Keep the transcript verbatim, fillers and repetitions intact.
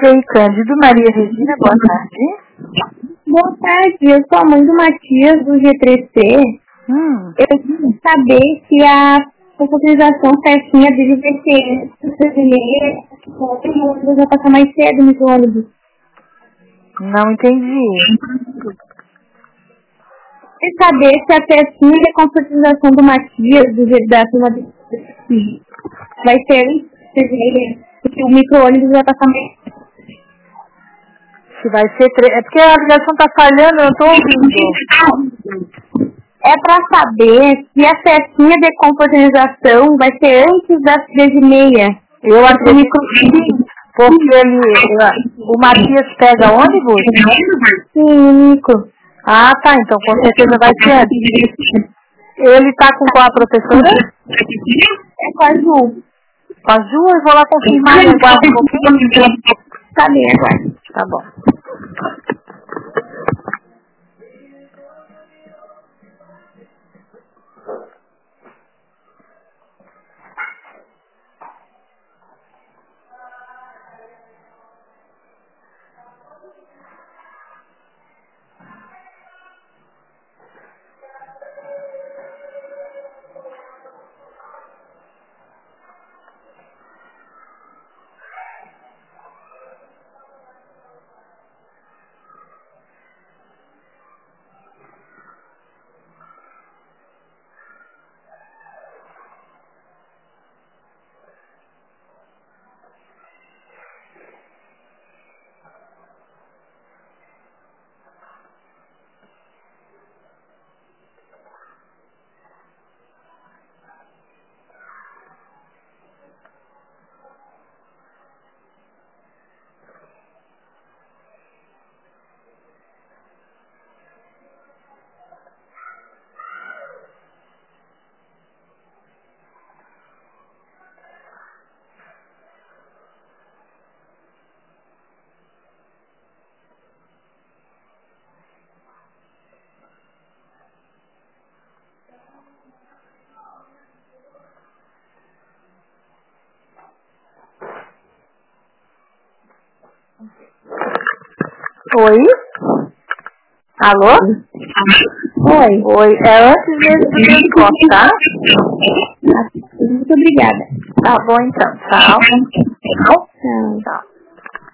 Sei, Cândido. Maria Regina, boa tarde. Boa tarde, eu sou a mãe do Matias, do G três C. Hum. Eu queria saber se a oportunização certinha dele vai ser brasileira, o ônibus vai passar mais cedo nesse ônibus. Não entendi. Queria saber se a certinha da confraternização do Matias, do G da turma do vai ser brasileira, porque o micro-ônibus vai passar mais cedo. Se vai ser... Tre... É porque a ligação tá falhando, eu não tô ouvindo. É para saber se a festinha de confraternização vai ser antes das três e meia. Eu acredito que sim, porque ele, o Matias pega ônibus? Sim, o Nico. Ah, tá, então com certeza vai ser antes. Ele tá com qual a professora? É com a Ju. Com a Ju, eu vou lá confirmar, eu guardo um pouquinho. Tá bem, agora. Tá bom. Oi? Alô? Oi. Oi, é antes mesmo do transporte, tá? Muito obrigada. Tá bom então, tchau. Tchau. Tchau.